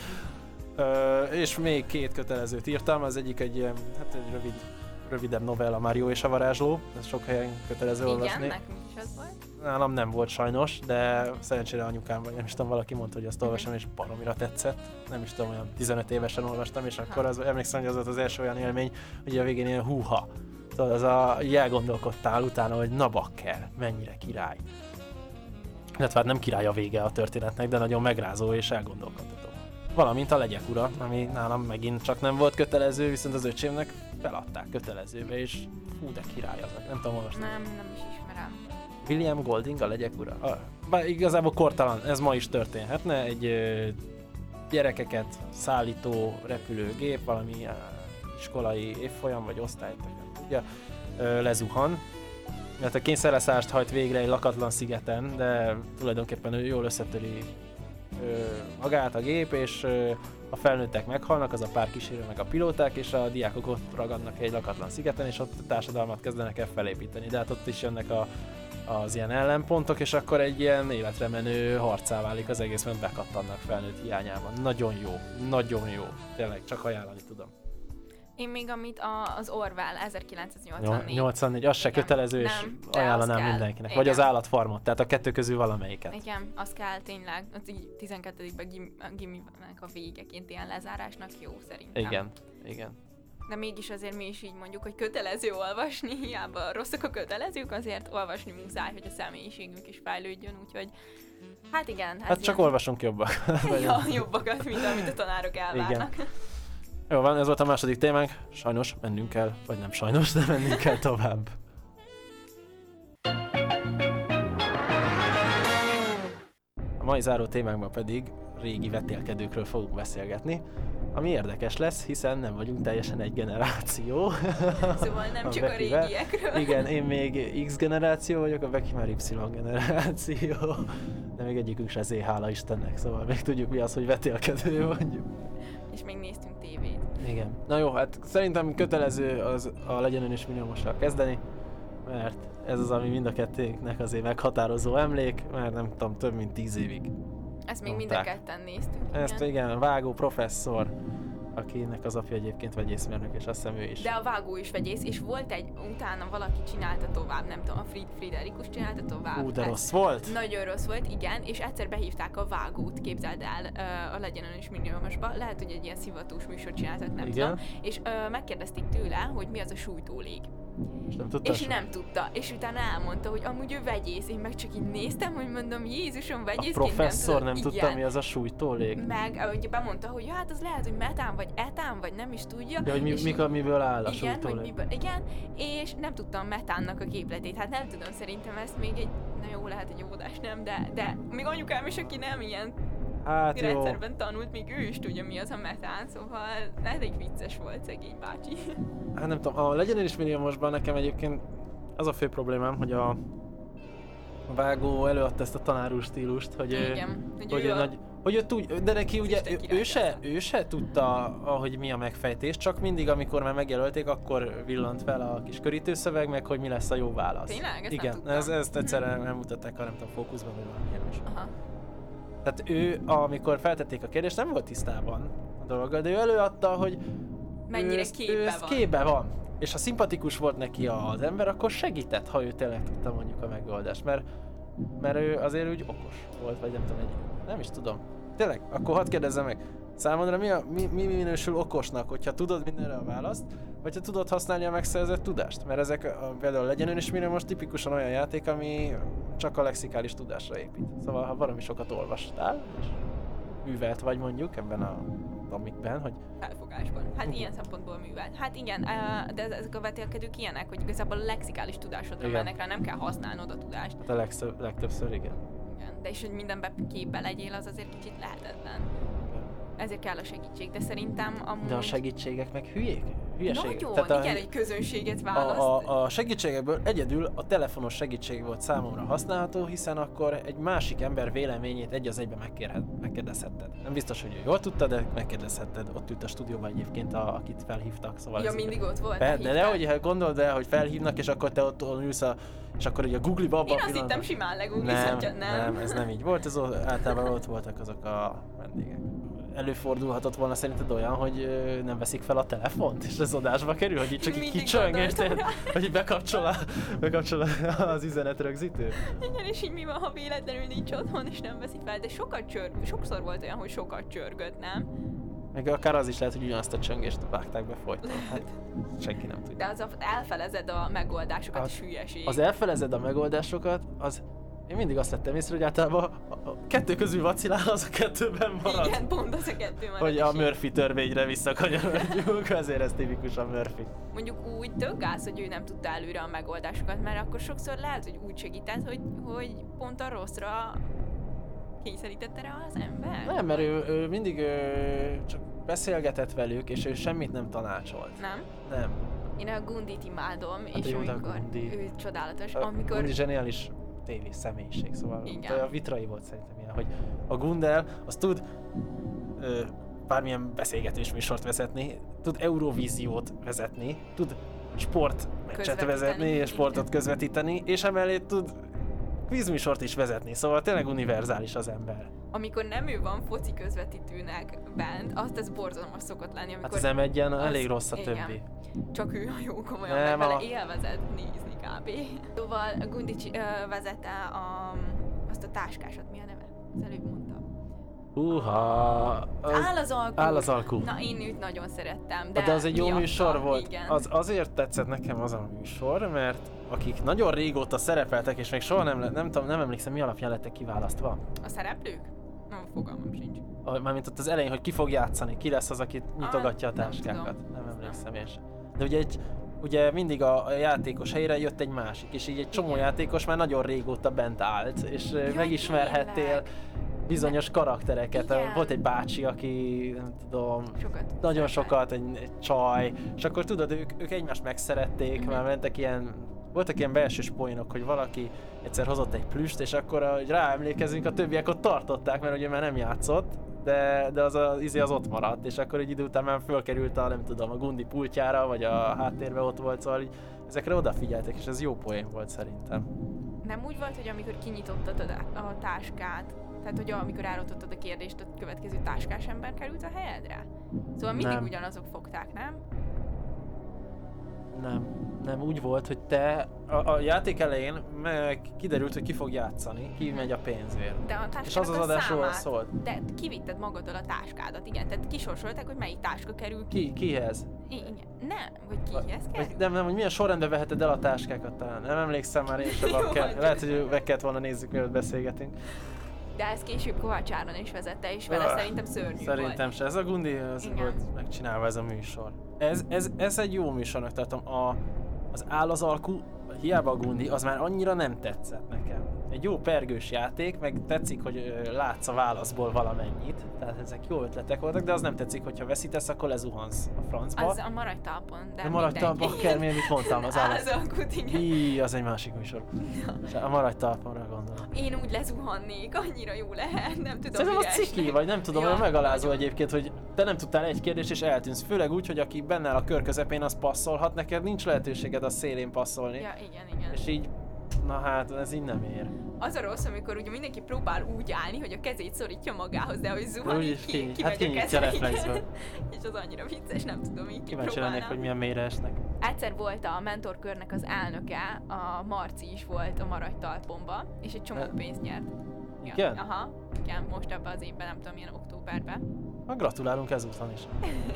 És még 2 kötelezőt írtam, az egyik egy ilyen, hát egy rövidebb novella, Mário és a varázsló, ez sok helyen kötelező olvasni. Igen, nekünk is az volt. Nálam nem volt sajnos, de szerencsére anyukám, vagy nem is tudom, valaki mondta, hogy azt olvasom, és baromira tetszett. Nem is tudom, olyan 15 évesen olvastam, és akkor emlékszem, hogy az volt az első olyan élmény, hogy a végén ilyen húha. Szóval elgondolkodtál utána, hogy na bakker, mennyire király. Illetve hát nem király a vége a történetnek, de nagyon megrázó és elgondolkodtató. Valamint a Legyek ura, ami nálam megint csak nem volt kötelező, viszont az öcsémnek feladták kötelezőbe, és fú, de király az, nem tudom olvasni. Nem is ismerem. William Golding, a Legyek ura? Bár igazából kortalan, ez ma is történhetne, egy gyerekeket szállító repülőgép, valami iskolai évfolyam vagy osztályt, nem tudja, lezuhan. Tehát a kényszerleszállást hajt végre egy lakatlan szigeten, de tulajdonképpen jól összetöri magát a gép, és a felnőttek meghalnak, az a pár kísérő meg a pilóták, és a diákok ott ragadnak egy lakatlan szigeten, és ott a társadalmat kezdenek el felépíteni. De hát ott is jönnek az ilyen ellenpontok, és akkor egy ilyen életre menő harcá válik az egész, mert bekattannak felnőtt hiányában. Nagyon jó, nagyon jó. Tényleg, csak ajánlani tudom. Én még amit az Orwell 1984. 84, az se kötelező, és ajánlanám mindenkinek. Igen. Vagy az Állatfarmot, tehát a 2 közül valamelyiket. Igen, az kell tényleg, az így 12-ben giminek a végeként ilyen lezárásnak jó szerintem. Igen. De mégis azért mi is így mondjuk, hogy kötelező olvasni, hiába rosszak a kötelezők, azért olvasni muszáj, hogy a személyiségünk is fejlődjön, úgyhogy hát igen. Hát csak olvasunk jobbak. Ja, jobbakat, mint amit a tanárok elvárnak. Igen. Jó van, ez volt a második témánk. Sajnos mennünk kell, vagy nem sajnos, de mennünk kell tovább. A mai záró témánkban pedig régi vetélkedőkről fogunk beszélgetni, ami érdekes lesz, hiszen nem vagyunk teljesen egy generáció. Szóval nem csak a régiekről. Igen, én még X generáció vagyok, a Becky már Y generáció. de még egyikünk se zé, hála Istennek, szóval még tudjuk mi az, hogy vetélkedő mondjuk. És még néztünk tévét. Igen. Na jó, hát szerintem kötelező az a Legyen Ön is milliómossal kezdeni, mert ez az, ami mind a kettőnknek azért meghatározó emlék, mert nem tudom, több mint 10 évig. Ezt még mind a ketten néztük. Ezt igen, Vágó professzor, akinek az apja egyébként vegyészmérnök, és azt hiszem ő is. De a Vágó is vegyész, és volt utána valaki csinálta tovább, nem tudom, a Friderikus csinálta tovább. De rossz volt? Nagyon rossz volt, igen, és egyszer behívták a Vágót, képzeld el, a Legyen Ön is milliómosba, lehet, hogy egy ilyen szivatós műsort csináltak, nem tudom, és megkérdezték tőle, hogy mi az a sújtólég. És nem tudta. És utána elmondta, hogy amúgy ő vegyész. Én meg csak így néztem, hogy mondom, Jézusom, vegyészként a professzor nem tudta, mi az a sújtólég. Meg ugye bemondta, hogy ja, hát az lehet, hogy metán vagy etán, vagy nem is tudja. Ja, hogy miből áll a igen, sújtólég. Igen, és nem tudtam metánnak a képletét. Hát nem tudom, szerintem ezt még egy, na jó, lehet, hogy óvodás nem, de még anyukám is, aki nem ilyen rendszerben tanult, még ő is tudja, mi az a metán, szóval elég vicces volt szegény bácsi. Hát nem tudom, a Legyen Ön is milliómosban nekem egyébként az a fő problémám, hogy a Vágó előadta ezt a tanárú stílust, hogy igen, hogy ő tudja, de neki ugye ő se tudta, hogy mi a megfejtés, csak mindig, amikor már megjelölték, akkor villant fel a kis körítőszöveg, meg hogy mi lesz a jó válasz. Tényleg? Igen, ezt egyszerűen nem mutatták, ha nem tudom, fókuszban, vagy valamilyen is. Aha. Tehát ő, amikor feltették a kérdést, nem volt tisztában a dologgal, de ő előadta, hogy mennyire képbe van. És ha szimpatikus volt neki az ember, akkor segített, ha ő tényleg tudta mondjuk a megoldást, mert ő azért úgy okos volt, vagy nem tudom, nem is tudom. Tényleg, akkor hadd kérdezzem meg, számodra mi minősül okosnak, hogyha tudod mindenre a választ, vagy ha tudod használni a megszerzett tudást? Mert ezek például Legyen Ön is milliómos tipikusan olyan játék, ami csak a lexikális tudásra épít. Szóval ha valami sokat olvastál, és művelt vagy mondjuk ebben a amikben, hogy... Felfogásban. Hát ilyen szempontból művelt. Hát igen, de ezek a vetélkedők ilyenek, hogy igazából a lexikális tudásodra mennek rá, nem kell használnod a tudást. Hát a legtöbbször igen. Igen, de és hogy mindenben képbe legyél, az azért kicsit lehetetlen. Ezért kell a segítség, de szerintem amúgy... De a segítségek meg hülyeség. Nagyon, tehát igen, egy közönséget választ. A segítségekből egyedül a telefonos segítség volt számomra használható, hiszen akkor egy másik ember véleményét egy az egyben megkérdezhetted. Nem biztos, hogy ő jól tudta, de megkérdezhetted. Ott ült a stúdióban egyébként, akit felhívtak. Szóval ja, mindig ott volt. De hogy gondold el, hogy felhívnak, és akkor te ott ülsz és akkor ugye a Google-ba abban a pillanatban... Én azt hittem simán legooglizhatja, nem, ez nem így volt, ez általában ott voltak azok a vendégek. Előfordulhatott volna szerinted olyan, hogy nem veszik fel a telefont, és az adásba kerül, hogy így csak így kicsöng, hogy bekapcsol az üzenet rögzítő? Igen, és így mi van, ha véletlenül nincs otthon, és nem veszi fel, de sokszor volt olyan, hogy sokat csörgött, nem? Meg akár az is lehet, hogy ugyanazt a csöngést vágták be folyton. Hát senki nem tudja. De az elfelezed a megoldásokat, és hülyeség. Az elfelezed a megoldásokat, az... Én mindig azt vettem észre, hogy általában a kettő közül vacilál, az a kettőben marad. Igen, pont az a kettő marad. Hogy a Murphy törvényre visszakanyarodjunk, azért ez tipikus a Murphy. Mondjuk úgy tök gáz, hogy ő nem tudta előre a megoldásokat, mert akkor sokszor lehet, hogy úgy segített, hogy pont a rosszra kényszerítette rá az ember. Nem, mert ő mindig csak beszélgetett velük, és ő semmit nem tanácsolt. Nem. Én a Gundit imádom, hát és amikor ő csodálatos, amikor... Gundi zseniális tévés személyiség, szóval a Vitrai volt szerintem ilyen, hogy a Gundel az tud bármilyen beszélgetés műsort vezetni, tud Eurovíziót vezetni, tud sportmeccset vezetni, és sportot közvetíteni, és emellé tud kvízműsort is vezetni, szóval tényleg univerzális az ember. Amikor nem ő van foci közvetítőnek bent, azt ez borzalmas szokott lenni, amikor... Hát az M1-en elég rossz a többi. Csak ő a jó komolyan, meg vele élvezett nézni kb. Szóval Gundi vezette azt a táskásat, mi a neve? Az előbb mondta. Áll az alkú. Na, én őt nagyon szerettem, de az egy jó műsor volt. Igen. Azért tetszett nekem az a műsor, mert akik nagyon régóta szerepeltek, és még soha nem emlékszem, mi alapján lettek kiválasztva. A szereplők? Nem, fogalmam sincs. Mármint ott az elején, hogy ki fog játszani, ki lesz az, aki nyitogatja a táskákat. Nem emlékszem én sem. De ugye mindig a játékos helyére jött egy másik, és így egy csomó játékos már nagyon régóta bent állt, és megismerhettél bizonyos karaktereket. Igen. Volt egy bácsi, aki nem tudom, nagyon sokat, egy csaj, és akkor tudod, ők egymást megszerették, már mentek ilyen voltak ilyen belsős poénok, hogy valaki egyszer hozott egy plüst, és akkor, hogy ráemlékezünk, a többiek ott tartották, mert ugye már nem játszott, de az ott maradt, és akkor egy idő után már fölkerült a Gundi pultjára, vagy a háttérbe ott volt, szóval így ezekre odafigyeltek, és ez jó poén volt szerintem. Nem úgy volt, hogy amikor kinyitottad a táskát, tehát hogy amikor elrontottad a kérdést, a következő táskás ember került a helyedre? Szóval mindig ugyanazok fogták, nem? Nem, úgy volt, hogy te a játék elején kiderült, hogy ki fog játszani, ki megy a pénzért. De a és az adásról szólt. De kivitted magaddal a táskádat, igen, tehát kisorsolták, hogy melyik táska kerül Kihez? Igen, nem, vagy kihez kerül? Nem, hogy milyen sorrendben veheted el a táskákat talán. Nem emlékszem már én sem. Lehet, hogy meg kellett volna nézzük, mielőtt beszélgetünk. De ez később Kovács Áron is vezette, és vele szerintem szörnyű Szerintem volt. Se. Ez a Gundi volt megcsinálva ez a műsor. Ez egy jó műsornak tartom. Az áll az alkú, hiába a Gundi, az már annyira nem tetszett nekem. Egy jó pergős játék, meg tetszik, hogy látsz a válaszból valamennyit. Tehát ezek jó ötletek voltak, de az nem tetszik, hogyha veszítesz, akkor lezuhansz a francba. Az a maradj talpon, de maradj talpon, akármilyen, mit mondtam, az áll. Az alkut, igen. Az egy másik műsor. A maradj talponra gondolom. Én úgy lezuhannék, annyira jó lehet, nem tudom. Szerintem az ciki, vagy nem tudom, olyan megalázó egyébként, hogy te nem tudtál egy kérdést és eltűnsz. Főleg úgy, hogy aki benne áll a kör közepén, az passzolhat, neked nincs lehetőséged a szélén passzolni. Ja, igen. És így, na hát, ez így nem ér. Az a rossz, amikor ugye mindenki próbál úgy állni, hogy a kezét szorítja magához, de hogy zuhanik ki hát kinyitja reflexből. És az annyira vicces, nem tudom, így kíváncsi lennék, hogy milyen mélyre esnek. Egyszer volt a mentorkörnek az elnöke, a Marci is volt a Maradj talponba, és egy csomó pénzt nyert. Igen? Aha, igen, most ebben az évben, nem tudom, milyen októberben. Gratulálunk ezúton is.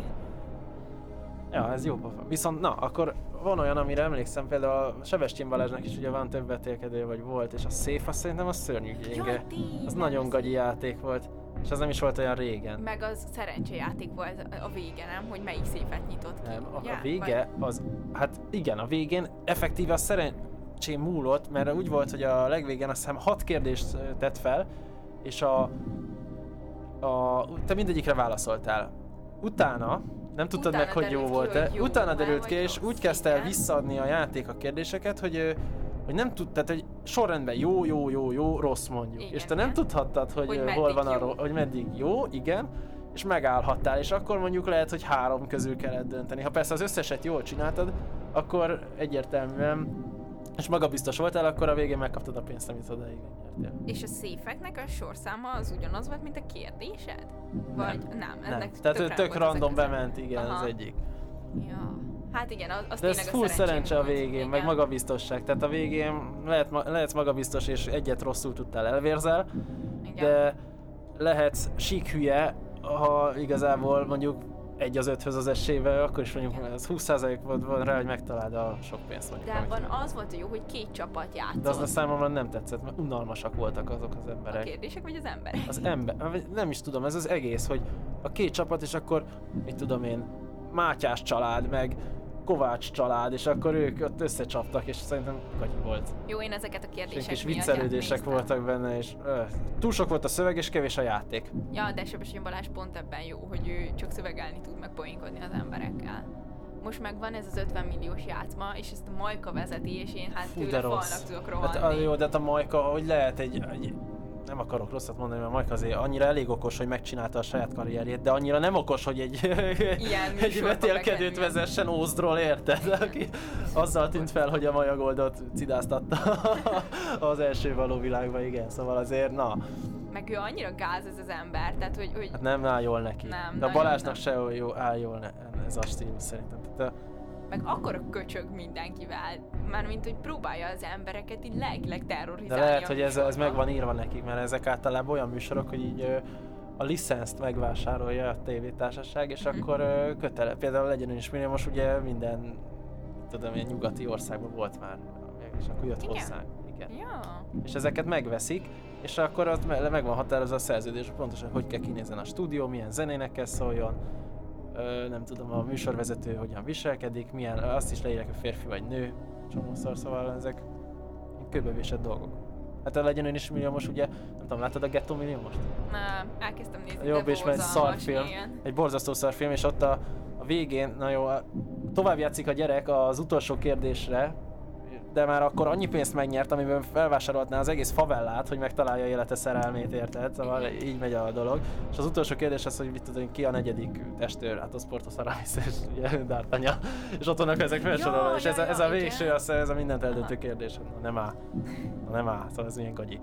Ja, ez jó pofa. Viszont na, akkor van olyan, amire emlékszem, például a Sebestyén Balázsnak is ugye van több vetélkedő, vagy volt, és a Safe, azt szerintem az szörnyű gyenge. Az nagyon gagyi játék volt, és az nem is volt olyan régen. Meg az szerencsejáték volt a vége, nem? Hogy melyik széfet nyitott ki. Nem, a vége az, hát igen, a végén effektíve a szerencsém múlott, mert úgy volt, hogy a legvégén azt hiszem 6 kérdést tett fel, és te mindegyikre válaszoltál. Utána nem tudtad meg, hogy jó volt-e. Utána derült ki, és úgy kezdte el visszaadni a játék a kérdéseket, hogy nem tudtad, hogy sorrendben jó, rossz mondjuk. Igen, és te nem tudhattad, hogy hol van arról, hogy meddig jó, igen, és megállhattál, és akkor mondjuk lehet, hogy 3 közül kellett dönteni. Ha persze az összeset jól csináltad, akkor egyértelműen, és magabiztos voltál, akkor a végén megkaptad a pénzt, amit odaig nyertél. És a széfeknek a sorszáma az ugyanaz volt, mint a kérdésed? Vagy nem? Nem. Tehát tök random bement, igen, az egyik. Ja. Hát igen, az de ez full szerencse a végén, igen. meg magabiztosság. Tehát a végén lehetsz magabiztos és egyet rosszul tudtál elvérzel, de lehetsz sík hülye, ha igazából mondjuk 1/5 az esélyvel, akkor is mondjuk ez 20% van rá, hogy megtaláld a sok pénzt. De abban az volt a jó, hogy 2 csapat játszott. De az a számomra nem tetszett, mert unalmasak voltak azok az emberek. A kérdések vagy az emberek? Az ember, nem is tudom, ez az egész, hogy a 2 csapat, és akkor, mit tudom én, Mátyás család, meg Kovács család, és akkor ők ott összecsaptak, és szerintem gagyi volt. Jó, én ezeket a kérdések és viccelődések voltak benne, és túl sok volt a szöveg, és kevés a játék. Ja, de Sebestyén Balázs pont ebben jó, hogy ő csak szövegelni tud, meg poénkodni az emberekkel. Most meg van ez az 50 milliós játszma, és ezt a Majka vezeti, és én hát tőle falnak tudok rohanni. Hát jó, de hát a Majka, hogy lehet egy nem akarok rosszat mondani, mert Majka azért annyira elég okos, hogy megcsinálta a saját karrierjét, de annyira nem okos, hogy egy vetélkedőt vezessen Ózdról, érted? Aki azzal tűnt fel, hogy a Majagoldot cidáztatta az első való világban, igen, szóval azért, na. Meg ő annyira gáz ez az ember, tehát hogy... Hát nem áll jól neki. Nem, de a Balázsnak se áll jól ez a stílus szerintem. Tehát, meg akkor a köcsög mindenkivel, mármint hogy próbálja az embereket így lelkileg terrorizálni. De lehet, hogy ez meg van írva nekik, mert ezek általában olyan műsorok, hogy így a licenszt megvásárolja a tévétársaság, és akkor például Legyen Ön is milliómos, ugye minden, tudom, ilyen nyugati országban volt már, és akkor jött hozzánk. Igen. Ja. És ezeket megveszik, és akkor ott meg van határozva a szerződés, pontosan hogy kell kinézzen a stúdió, milyen zenének kell szóljon, nem tudom, a műsorvezető hogyan viselkedik, milyen, azt is leírják, hogy férfi vagy nő, csomószor, szóval ezek kőbevésett dolgok. Hát a Legyen Ön is milliómos, ugye, nem tudom, láttad a Gettó milliómost? Nem, elkezdtem nézni, jobb és egy szarfilm, egy borzasztó szarfilm, és ott a végén, na jó, tovább játszik a gyerek az utolsó kérdésre, de már akkor annyi pénzt megnyert, amiben felvásárolhatná az egész favellát, hogy megtalálja élete szerelmét, érted? Szóval így megy a dolog. És az utolsó kérdés az, hogy mit tudom, ki a 4. testőr, hát a Porthos Aramis és ugye D'Artagnan. És ott vannak ezek felsorolva, és ez a végső, ez a mindent eldöntő kérdés. Nem áll, szóval ez milyen gagyi.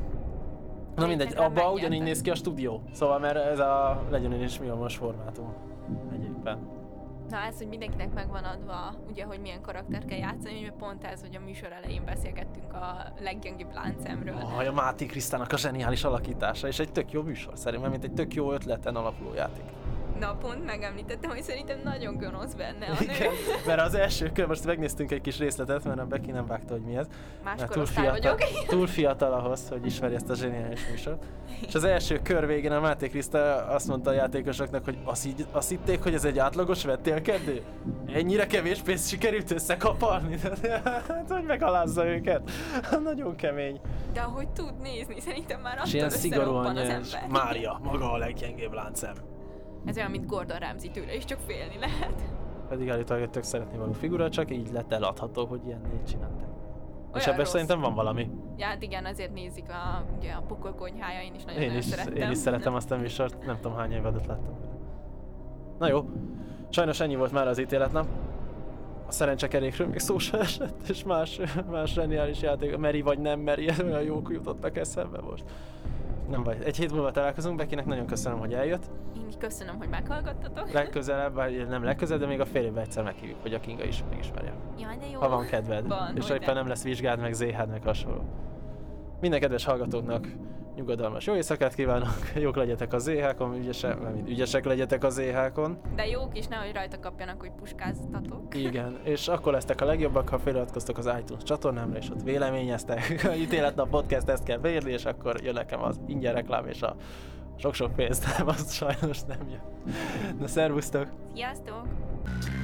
Na mindegy, abba ugyanígy néz ki a stúdió, szóval mert ez a legyen is Milomos formátum egyébben. Na ez, hogy mindenkinek megvan adva, ugye, hogy milyen karakter kell játszani, mert pont ez, hogy a műsor elején beszélgettünk a leggyengébb láncemről. A Máté Krisztának a zseniális alakítása, és egy tök jó műsor szerintem, mint egy tök jó ötleten alapuló játék. Na pont megemlítettem, hogy szerintem nagyon gonosz benne a nő. Igen, mert az első kör, most megnéztünk egy kis részletet, mert a Becky nem vágta, hogy mi ez. Más korosztály vagyok. Túl fiatal ahhoz, hogy ismerje ezt a zseniális műsort. És az első kör végén a Máté Kriszta azt mondta a játékosoknak, hogy azt hitték, hogy ez egy átlagos vetélkedő? Ennyire kevés pénzt sikerült összekapalni? Hát, hogy megalázza őket? Nagyon kemény. De ahogy tud nézni, szerintem már attól ilyen szigorúan az ember. Mária, maga a leggyengébb láncem. Ez olyan, mint Gordon Ramsay, tőle is csak félni lehet. Pedig állítólag egy tök szeretni való figura, csak így lett eladható, hogy ilyennél csinálták. És ebben rossz. szerintem van valami. Ja, hát igen, azért nézik ugye a Pokol konyhája, én is nagyon szerettem. Én is szeretem azt a műsort, nem tudom hány évadot láttam. Na jó, sajnos ennyi volt már az ítéletnap. A szerencsekerékről még szó sem esett, és más zseniális játék, meri vagy nem meri, olyan jók jutottak eszembe most. Nem baj, egy hét múlva találkozunk, Beckynek nagyon köszönöm, hogy eljött. Én is köszönöm, hogy meghallgattatok. Legközelebb, vagy nem legközelebb, de még a fél évben egyszer meghívjuk, hogy a Kinga is megismerje. Jaj, de jó. Ha van kedved, van, és éppen nem lesz vizsgád, meg ZH-d, meg hasonló. Minden kedves hallgatóknak nyugodalmas jó éjszakát kívánok, jók legyetek a ZH-kon, ügyesek legyetek a ZH-kon. De jók is, nehogy rajta kapjanak, hogy puskáztatok. Igen, és akkor lesztek a legjobbak, ha feliratkoztok az iTunes csatornámra, és ott véleményeztek. A ítéletnap podcast ezt kell beírni, és akkor jön nekem az ingyen reklám, és a sok-sok pénzt, nem, az sajnos nem jön. Na, szervusztok! Sziasztok!